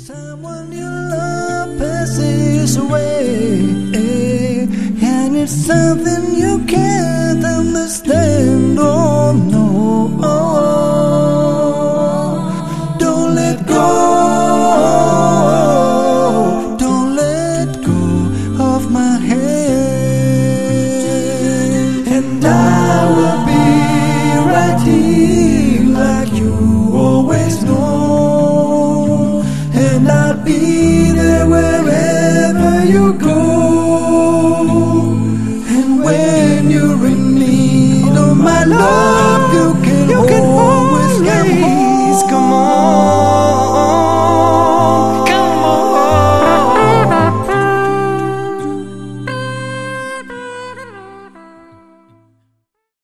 Time when your love passes away, and it's something you can't understand.